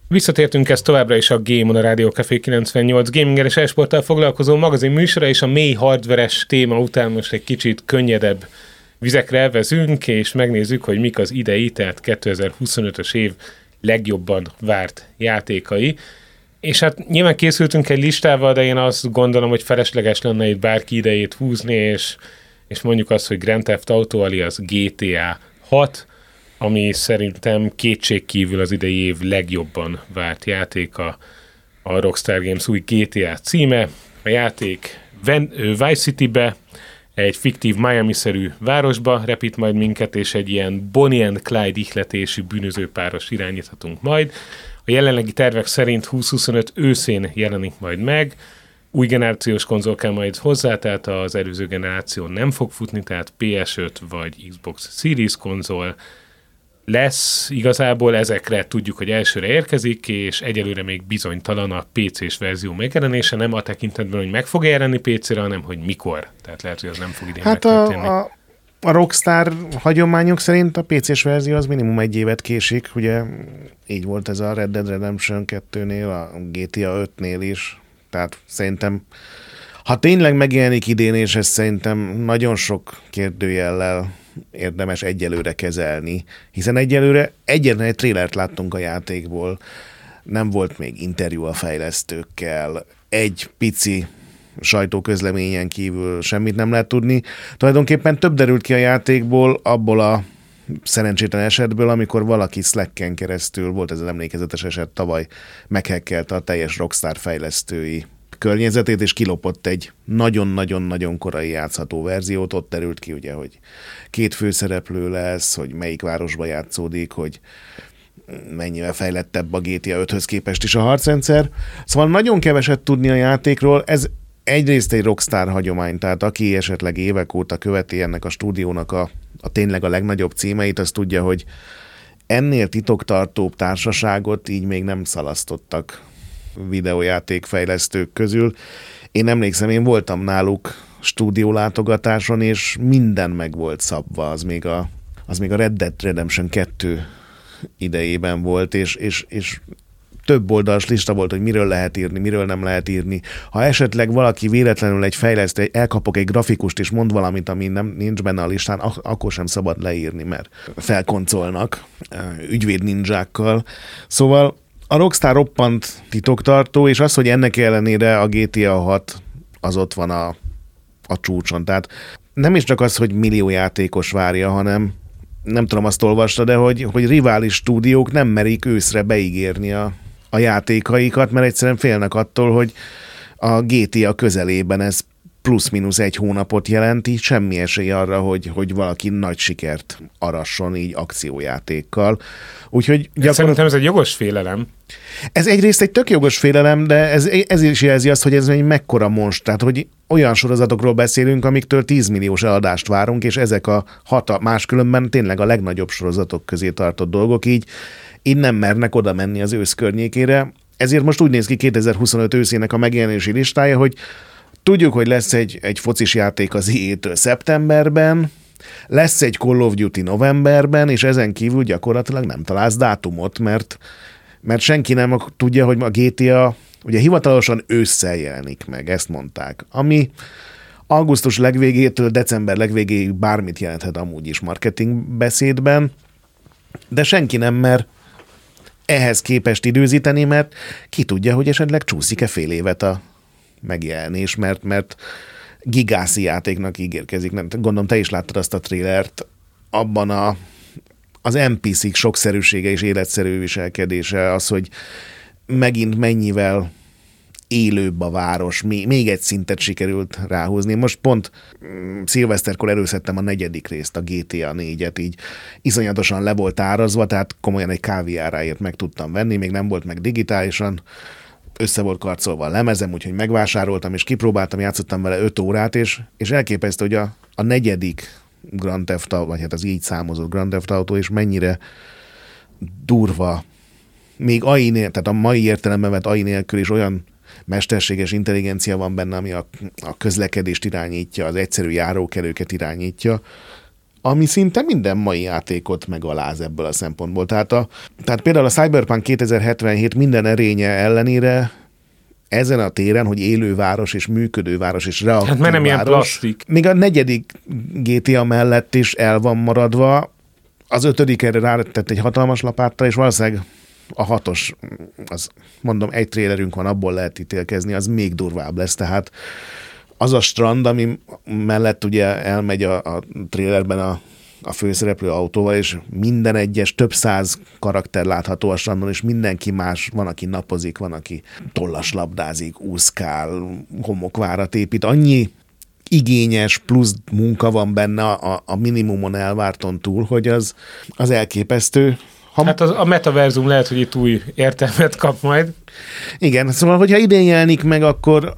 Visszatértünk, ez továbbra is a Game On a Rádió Café 98 gaminggel és e-sporttal foglalkozó magazin műsora, és a mély hardveres téma után most egy kicsit könnyedebb vizekre elvezünk, és megnézzük, hogy mik az idei, tehát 2025-ös év legjobban várt játékai. És hát nyilván készültünk egy listával, de én azt gondolom, hogy felesleges lenne itt bárki idejét húzni, és mondjuk azt, hogy Grand Theft Auto alias GTA 6, ami szerintem kétségkívül az idei év legjobban várt játéka, a Rockstar Games új GTA címe. A játék Vice Citybe, egy fiktív Miami-szerű városba repít majd minket, és egy ilyen Bonnie and Clyde ihletésű bűnözőpáros irányíthatunk majd. A jelenlegi tervek szerint 2025 őszén jelenik majd meg, új generációs konzol kell majd hozzá, tehát az előző generáció nem fog futni, tehát PS5 vagy Xbox Series konzol lesz. Igazából ezekre tudjuk, hogy elsőre érkezik, és egyelőre még bizonytalan a PC-s verzió megjelenése, nem a tekintetben, hogy meg fog jelenni PC-re, hanem hogy mikor. Tehát lehet, hogy az nem fog idén megtörténni. A Rockstar hagyományok szerint a PC-s verzió az minimum 1 évet késik, ugye így volt ez a Red Dead Redemption 2-nél, a GTA 5-nél is, tehát szerintem, ha tényleg megjelenik idén, és ez szerintem nagyon sok kérdőjellel érdemes egyelőre kezelni, hiszen egyelőre egyetlen egy trélert láttunk a játékból, nem volt még interjú a fejlesztőkkel, egy pici sajtóközleményen kívül semmit nem lehet tudni. Tulajdonképpen több derült ki a játékból, abból a szerencsétlen esetből, amikor valaki Slacken keresztül, volt ez az emlékezetes eset, tavaly meghekkelte a teljes Rockstar fejlesztői környezetét, és kilopott egy nagyon-nagyon-nagyon korai játszható verziót. Ott derült ki, ugye, hogy 2 főszereplő lesz, hogy melyik városba játszódik, hogy mennyivel fejlettebb a GTA 5-höz képest is a harcrendszer. Szóval nagyon keveset tudni a játékról, ez egyrészt egy Rockstar hagyomány, tehát aki esetleg évek óta követi ennek a stúdiónak a tényleg a legnagyobb címeit, az tudja, hogy ennél titoktartóbb társaságot így még nem szalasztottak videójátékfejlesztők közül. Én emlékszem, én voltam náluk stúdiólátogatáson, és minden meg volt szabva, az még a Red Dead Redemption 2 idejében volt, és több oldalas lista volt, hogy miről lehet írni, miről nem lehet írni. Ha esetleg valaki véletlenül egy fejlesztő, elkapok egy grafikust, és mond valamit, ami nincs benne a listán, akkor sem szabad leírni, mert felkoncolnak ügyvéd ninjákkal. Szóval a Rockstar roppant titoktartó, és az, hogy ennek ellenére a GTA 6 az ott van a csúcson. Tehát nem is csak az, hogy millió játékos várja, hanem nem tudom, azt olvasta, de hogy rivális stúdiók nem merik őszre beígérni a játékaikat, mert egyszerűen félnek attól, hogy a GTA közelében ez plusz-minusz 1 hónapot jelenti, semmi esély arra, hogy valaki nagy sikert arasson így akciójátékkal. Úgyhogy Szerintem ez egy jogos félelem. Ez egyrészt egy tök jogos félelem, de ez is jelzi azt, hogy ez egy mekkora monst. Tehát, hogy olyan sorozatokról beszélünk, amiktől 10 milliós eladást várunk, és ezek a máskülönben tényleg a legnagyobb sorozatok közé tartott dolgok, így nem mernek oda menni az ősz környékére. Ezért most úgy néz ki 2025 őszének a megjelenési listája, hogy tudjuk, hogy lesz egy focis játék az EA-től szeptemberben, lesz egy Call of Duty novemberben, és ezen kívül gyakorlatilag nem találsz dátumot, mert senki nem tudja, hogy a GTA ugye hivatalosan ősszel jelenik meg, ezt mondták. Ami augusztus legvégétől december legvégéig bármit jelenthet amúgy is marketing beszédben, de senki nem mer ehhez képest időzíteni, mert ki tudja, hogy esetleg csúszik-e fél évet a megjelenés, mert gigászi játéknak ígérkezik. Gondolom, te is láttad azt a trélert, abban az NPC-k sokszerűsége és életszerű viselkedése, az, hogy megint mennyivel élőbb a város, még egy szintet sikerült ráhúzni. Most pont szilveszterkor előszedtem a 4. részt, a GTA 4-et, így iszonyatosan le volt árazva, tehát komolyan egy káviáráért meg tudtam venni, még nem volt meg digitálisan, össze volt karcolva a lemezem, úgyhogy megvásároltam, és kipróbáltam, játszottam vele 5 órát, és elképesztő, hogy a 4. Grand Theft Auto, vagy hát az így számozott Grand Theft Auto, és mennyire durva, még AI tehát a mai értelemben vett AI nélkül is olyan mesterséges intelligencia van benne, ami a közlekedést irányítja, az egyszerű járókelőket irányítja, ami szinte minden mai játékot megaláz ebből a szempontból. Tehát például a Cyberpunk 2077 minden erénye ellenére ezen a téren, hogy élő város és működő város és reaktív város. Hát mert nem ilyen plastik. Még a 4. GTA mellett is el van maradva, az 5. erre rátett egy hatalmas lapáttal, és valószínűleg a 6-os, az mondom, egy trélerünk van, abból lehet ítélkezni, az még durvább lesz, tehát az a strand, ami mellett ugye elmegy a trélerben a főszereplő autóval, és minden egyes több száz karakter látható a strandon, és mindenki más, van, aki napozik, van, aki tollas labdázik, úszkál, homokvárat épít, annyi igényes plusz munka van benne a minimumon elvárton túl, hogy az elképesztő. Hát a metaverzum lehet, hogy itt új értelmet kap majd. Igen, szóval, hogyha idén jelenik meg, akkor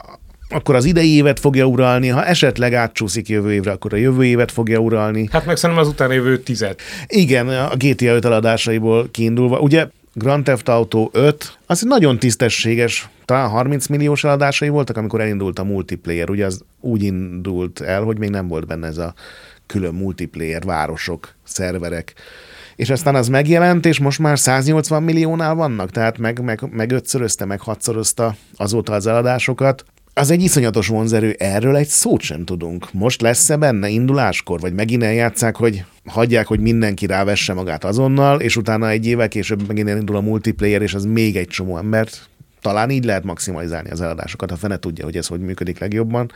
az idei évet fogja uralni, ha esetleg átcsúszik jövő évre, akkor a jövő évet fogja uralni. Hát meg szerintem az utána jövő 10. Igen, a GTA 5 eladásaiból kiindulva. Ugye Grand Theft Auto 5, az nagyon tisztességes, talán 30 milliós eladásai voltak, amikor elindult a multiplayer. Ugye az úgy indult el, hogy még nem volt benne ez a külön multiplayer, városok, szerverek. És aztán az megjelent, és most már 180 milliónál vannak, tehát meg ötszörözte, meg hatszorozta azóta az eladásokat. Az egy iszonyatos vonzerő, erről egy szót sem tudunk. Most lesz-e benne induláskor, vagy megint eljátszák, hogy hagyják, hogy mindenki rávesse magát azonnal, és utána egy évvel később megint elindul a multiplayer, és az még egy csomó embert. Talán így lehet maximalizálni az eladásokat, a fene tudja, hogy ez hogy működik legjobban.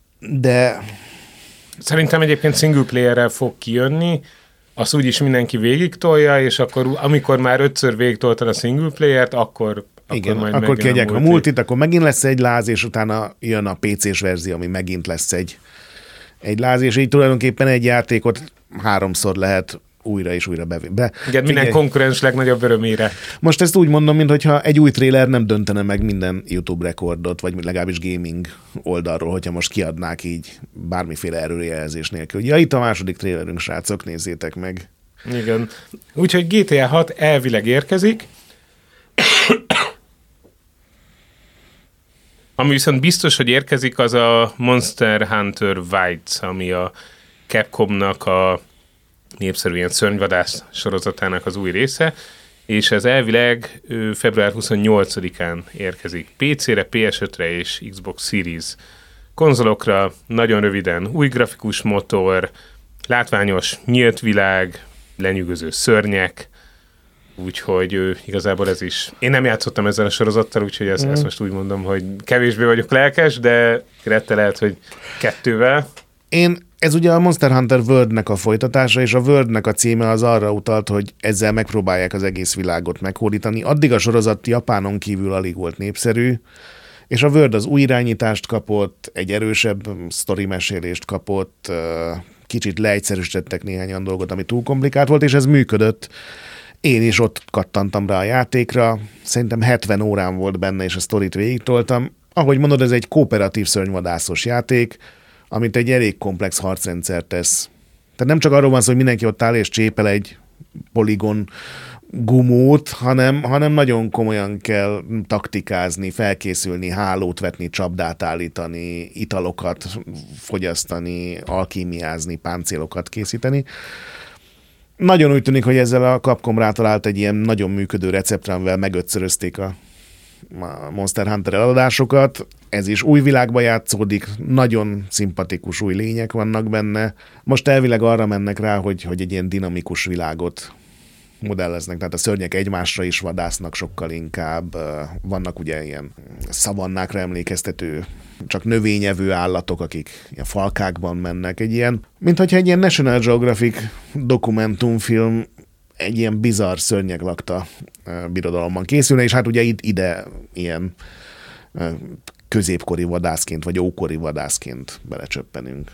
De szerintem egyébként single playerrel fog kijönni, azt úgyis mindenki végig tolja, és akkor amikor már 5-ször végig toltad a single playert, akkor igen, akkor kiadják a multit, akkor megint lesz egy láz, és utána jön a PC-s verzió, ami megint lesz egy láz, és így tulajdonképpen egy játékot 3-szor lehet újra és újra igen, minden konkurens legnagyobb örömére. Most ezt úgy mondom, mintha egy új trailer nem döntene meg minden YouTube rekordot, vagy legalábbis gaming oldalról, hogyha most kiadnák így bármiféle erőjelzés nélkül. Ja, itt a második trailerünk, srácok, nézzétek meg. Igen. Úgyhogy GTA 6 elvileg érkezik. Ami viszont biztos, hogy érkezik, az a Monster Hunter Wilds, ami a Capcomnak a népszerű ilyen szörnyvadász sorozatának az új része, és ez elvileg február 28-án érkezik PC-re, PS5-re és Xbox Series konzolokra, nagyon röviden új grafikus motor, látványos nyílt világ, lenyűgöző szörnyek, úgyhogy igazából ez is... Én nem játszottam ezzel a sorozattal, úgyhogy ezt most úgy mondom, hogy kevésbé vagyok lelkes, de Grette lehet, hogy 2-vel. Ez ugye a Monster Hunter World-nek a folytatása, és a World-nek a címe az arra utalt, hogy ezzel megpróbálják az egész világot meghódítani. Addig a sorozat Japánon kívül alig volt népszerű, és a World az új irányítást kapott, egy erősebb sztori mesélést kapott, kicsit leegyszerűsítettek néhány olyan dolgot, ami túl komplikált volt, és ez működött. Én is ott kattantam rá a játékra, szerintem 70 órán volt benne, és a sztorit végigtoltam. Ahogy mondod, ez egy kooperatív szörnyvadászos játék, amit egy elég komplex harcrendszer tesz. Tehát nem csak arról van szó, hogy mindenki ott áll és csépel egy poligon gumót, hanem nagyon komolyan kell taktikázni, felkészülni, hálót vetni, csapdát állítani, italokat fogyasztani, alkímiázni, páncélokat készíteni. Nagyon úgy tűnik, hogy ezzel a Capcom rátalált egy ilyen nagyon működő receptre, amivel megötszörözték a Monster Hunter eladásokat. Ez is új világba játszódik, nagyon szimpatikus új lények vannak benne. Most elvileg arra mennek rá, hogy egy ilyen dinamikus világot modelleznek, tehát a szörnyek egymásra is vadásznak sokkal inkább. Vannak ugye ilyen szavannákra emlékeztető, csak növényevő állatok, akik ilyen falkákban mennek. Egy ilyen, minthogyha egy ilyen National Geographic dokumentumfilm egy ilyen bizarr szörnyek lakta birodalomban készülne, és hát ugye ide ilyen középkori vadászként, vagy ókori vadászként belecsöppenünk.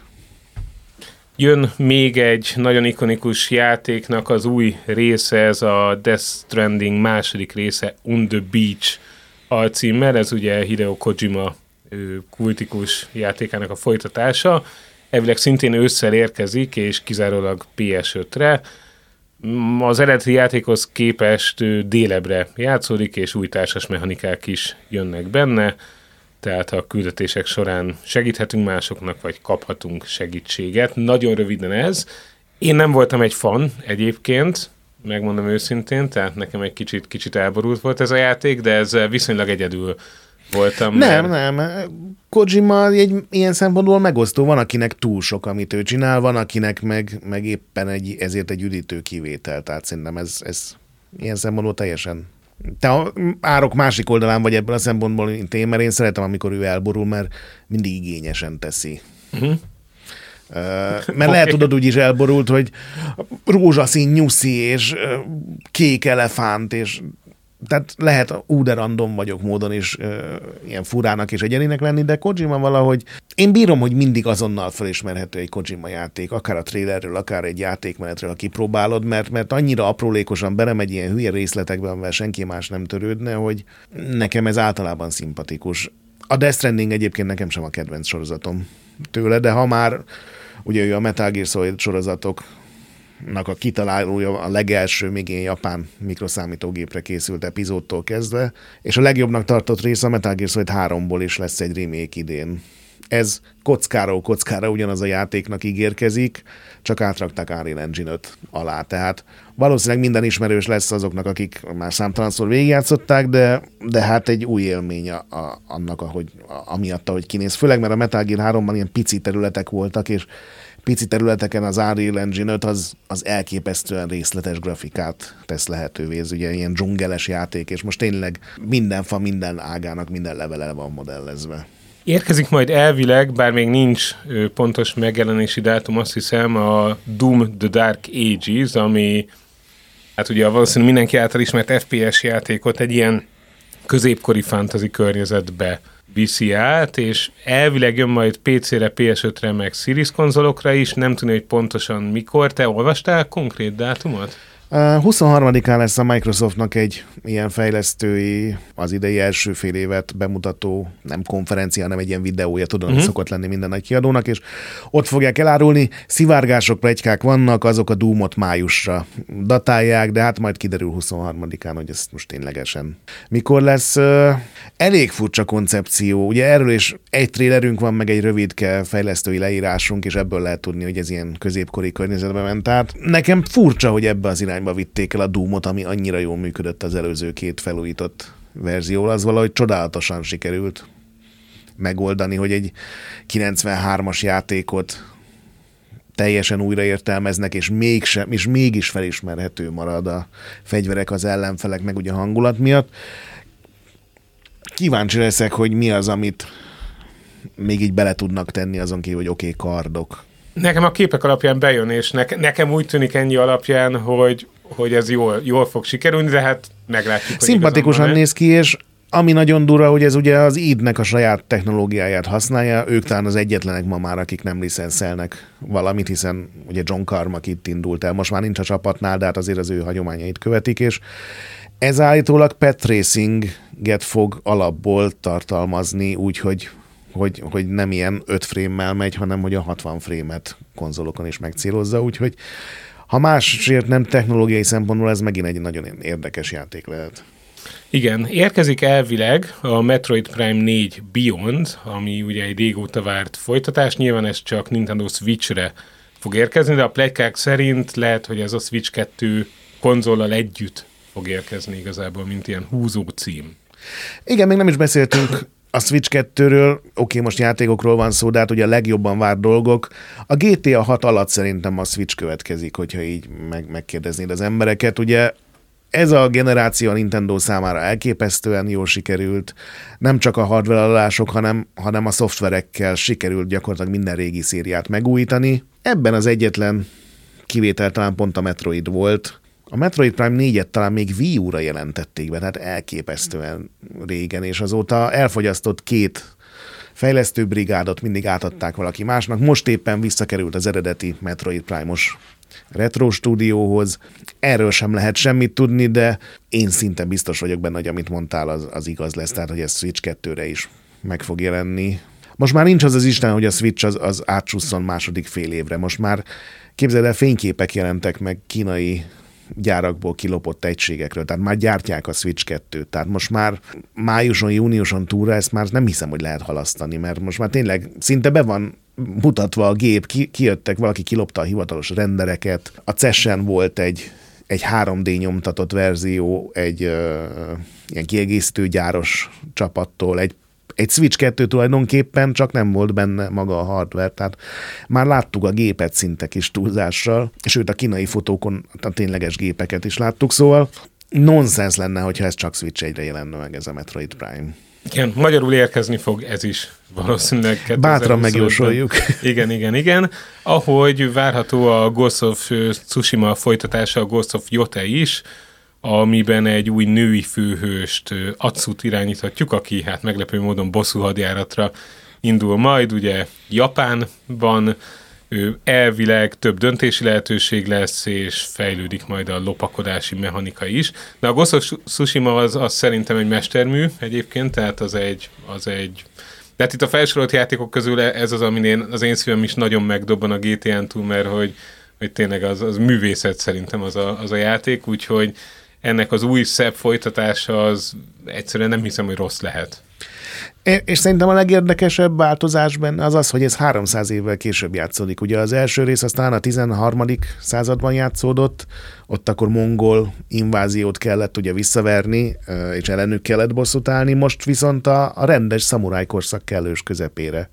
Jön még egy nagyon ikonikus játéknak az új része, ez a Death Stranding második része, On the Beach alcímmel, ez ugye Hideo Kojima kultikus játékának a folytatása. Elvileg szintén ősszel érkezik, és kizárólag PS5-re. Az eredeti játékhoz képest délebre játszódik, és új társas mechanikák is jönnek benne, tehát a küldetések során segíthetünk másoknak, vagy kaphatunk segítséget. Nagyon röviden ez. Én nem voltam egy fan egyébként, megmondom őszintén, tehát nekem egy kicsit elborult volt ez a játék, de ez viszonylag egyedül voltam. Nem. Kojima ilyen szempontból megosztó. Van, akinek túl sok, amit ő csinál, van, akinek meg éppen ezért egy üdítő kivétel. Tehát szerintem ez ilyen szempontból teljesen... Te a árok másik oldalán vagy ebből a szempontból, mint én, mert én szeretem, amikor ő elborul, mert mindig igényesen teszi. Mert lehet tudod úgy is elborult, hogy rózsaszín nyuszi, és kék elefánt, és tehát lehet de random vagyok módon is ilyen furának és egyedinek lenni, de Kojima valahogy... Én bírom, hogy mindig azonnal felismerhető egy Kojima játék, akár a trailerről, akár egy játékmenetről, ha kipróbálod, mert annyira aprólékosan belemegy ilyen hülye részletekben, amivel senki más nem törődne, hogy nekem ez általában szimpatikus. A Death Stranding egyébként nekem sem a kedvenc sorozatom tőle, de ha már ugye ő a Metal Gear Solid sorozatoknak a kitalálója, a legelső még ilyen japán mikroszámítógépre készült epizódtól kezdve, és a legjobbnak tartott része a Metal Gear Solid 3-ból is lesz egy remake idén. Ez kockára ugyanaz a játéknak ígérkezik, csak átrakták Unreal Engine 5 alá, tehát valószínűleg minden ismerős lesz azoknak, akik már számtalanszor végigjátszották, de hát egy új élmény annak, amiatt, ahogy kinéz. Főleg, mert a Metal Gear 3-ban ilyen pici területek voltak, és pici területeken az Unreal Engine 5 az elképesztően részletes grafikát tesz lehetővé. Ez ugye ilyen dzsungeles játék, és most tényleg minden fa, minden ágának, minden levele van modellezve. Érkezik majd elvileg, bár még nincs pontos megjelenési dátum, azt hiszem, a Doom The Dark Ages, ami hát ugye valószínűleg mindenki által ismert FPS játékot egy ilyen középkori fantasy környezetbe viszi át, és elvileg jön majd PC-re, PS5-re, meg Series konzolokra is, nem tudni, hogy pontosan mikor. Te olvastál konkrét dátumot? 23-án lesz a Microsoftnak egy ilyen fejlesztői, az idei első fél évet bemutató, nem konferencia, hanem egy ilyen videója, tudom, hogy szokott lenni minden nagy kiadónak, és ott fogják elárulni. Szivárgások, pletykák vannak, azok a Doomot májusra datálják, de hát majd kiderül 23-án, hogy ez most ténylegesen mikor lesz. Elég furcsa koncepció. Ugye erről is egy trailerünk van, meg egy rövidke fejlesztői leírásunk, és ebből lehet tudni, hogy ez ilyen középkori környezetbe ment át. Nekem furcsa, hogy ebbe az irányba vitték el a Doomot, ami annyira jól működött az előző két felújított verzióval. Az valahogy csodálatosan sikerült megoldani, hogy egy 93-as játékot teljesen újraértelmeznek, és mégis felismerhető marad a fegyverek, az ellenfelek, meg ugye a hangulat miatt. Kíváncsi leszek, hogy mi az, amit még így bele tudnak tenni azon kívül, hogy oké, kardok. Nekem a képek alapján bejön, és nekem úgy tűnik ennyi alapján, hogy ez jól fog sikerülni, de hát meglátjuk. Szimpatikusan néz ki, és ami nagyon durva, hogy ez ugye az id-nek a saját technológiáját használja, ők talán az egyetlenek ma már, akik nem licenszelnek valamit, hiszen ugye John Carmack itt indult el, most már nincs a csapatnál, de hát azért az ő hagyományait követik, és ez állítólag path tracing-et fog alapból tartalmazni, úgyhogy hogy nem ilyen 5 frame-mel megy, hanem hogy a 60 frame-et konzolokon is megcélozza, úgyhogy ha másért nem technológiai szempontból, ez megint egy nagyon érdekes játék lehet. Igen, érkezik elvileg a Metroid Prime 4 Beyond, ami ugye egy régóta várt folytatás, nyilván ez csak Nintendo Switch-re fog érkezni, de a pletykák szerint lehet, hogy ez a Switch 2 konzollal együtt fog érkezni igazából, mint ilyen húzó cím. Igen, még nem is beszéltünk a Switch 2-ről, oké, most játékokról van szó, de hát ugye a legjobban várt dolgok. A GTA 6 alatt szerintem a Switch következik, hogyha így megkérdeznéd az embereket. Ugye ez a generáció a Nintendo számára elképesztően jól sikerült. Nem csak a hardware-alások, hanem a szoftverekkel sikerült gyakorlatilag minden régi szériát megújítani. Ebben az egyetlen kivétel talán pont a Metroid volt. A Metroid Prime 4-et talán még Wii U-ra jelentették be, tehát elképesztően régen, és azóta elfogyasztott 2 fejlesztőbrigádot, mindig átadták valaki másnak. Most éppen visszakerült az eredeti Metroid Prime-os retro stúdióhoz. Erről sem lehet semmit tudni, de én szinte biztos vagyok benne, hogy amit mondtál, az igaz lesz, tehát hogy ez Switch 2-re is meg fog jelenni. Most már nincs az Isten, hogy a Switch az átsusszon második fél évre. Most már képzeld el, fényképek jelentek meg kínai gyárakból kilopott egységekről, tehát már gyártják a Switch 2-t, tehát most már májuson, júniuson túlra ezt már nem hiszem, hogy lehet halasztani, mert most már tényleg szinte be van mutatva a gép, kijöttek, valaki kilopta a hivatalos rendereket. A CES-en volt egy 3D nyomtatott verzió, egy ilyen kiegészítő gyáros csapattól, egy Switch 2 tulajdonképpen, csak nem volt benne maga a hardware, tehát már láttuk a gépet szinte kis túlzással, sőt a kínai fotókon a tényleges gépeket is láttuk, szóval nonsens lenne, hogyha ez csak Switch 1-re jelenne meg, ez a Metroid Prime. Igen, magyarul érkezni fog ez is valószínűleg. Bátran megjósoljuk. Igen. Ahogy várható a Ghost of Tsushima folytatása, a Ghost of Yotei is, amiben egy új női főhőst, Atsut irányíthatjuk, aki hát meglepő módon bosszú hadjáratra indul majd, ugye Japánban, elvileg több döntési lehetőség lesz, és fejlődik majd a lopakodási mechanika is. De a Ghost of Tsushima az szerintem egy mestermű egyébként, tehát az egy tehát itt a felsorolt játékok közül ez az, amin az én szívem is nagyon megdobban a GTA-n túl, mert hogy tényleg az művészet szerintem az a játék, úgyhogy ennek az új szebb folytatása az egyszerűen nem hiszem, hogy rossz lehet. És szerintem a legérdekesebb változás benne az, hogy ez 300 évvel később játszódik. Ugye az első rész aztán a 13. században játszódott, ott akkor mongol inváziót kellett ugye visszaverni, és ellenük kellett bosszút állni, most viszont a rendes szamuráj korszak kellős közepére.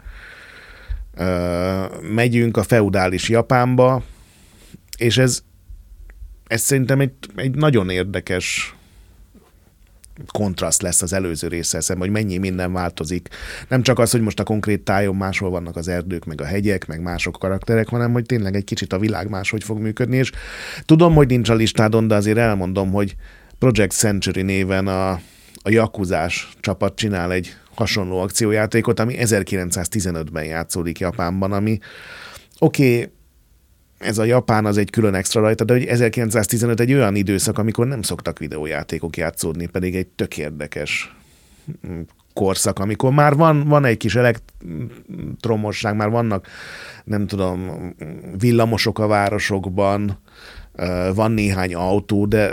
Megyünk a feudális Japánba, és ez szerintem egy nagyon érdekes kontraszt lesz az előző résszel szemben, hogy mennyi minden változik. Nem csak az, hogy most a konkrét tájon máshol vannak az erdők, meg a hegyek, meg mások karakterek, hanem hogy tényleg egy kicsit a világ máshogy fog működni, és tudom, hogy nincs a listádon, de azért elmondom, hogy Project Century néven a Yakuzás csapat csinál egy hasonló akciójátékot, ami 1915-ben játszódik Japánban, ami oké, ez a Japán az egy külön extra rajta, de hogy 1915 egy olyan időszak, amikor nem szoktak videójátékok játszódni, pedig egy tök érdekes korszak, amikor már van egy kis elektromosság, már vannak, nem tudom, villamosok a városokban, van néhány autó, de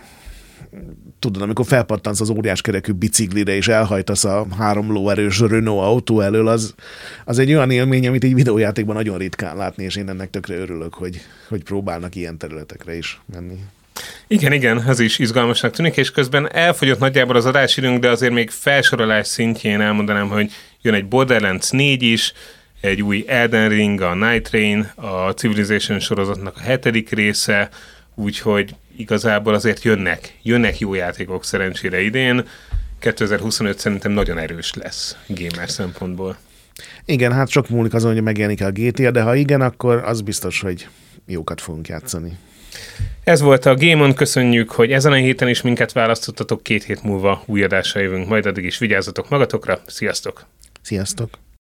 tudod, amikor felpattansz az óriás kerekű biciklire, és elhajtasz a 3 lóerős Renault autó elől, az egy olyan élmény, amit egy videójátékban nagyon ritkán látni, és én ennek tökre örülök, hogy próbálnak ilyen területekre is menni. Igen, ez is izgalmasnak tűnik, és közben elfogyott nagyjából az adásidőnk, de azért még felsorolás szintjén elmondanám, hogy jön egy Borderlands 4 is, egy új Elden Ring, a Night Rain, a Civilization sorozatnak a 7. része, úgyhogy igazából azért jönnek jó játékok szerencsére idén. 2025 szerintem nagyon erős lesz gamer szempontból. Igen, hát sok múlik azon, hogy megjelenik a GTA, de ha igen, akkor az biztos, hogy jókat fogunk játszani. Ez volt a Game On, köszönjük, hogy ezen a héten is minket választottatok, 2 hét múlva új adással jövünk, majd addig is vigyázzatok magatokra, sziasztok! Sziasztok!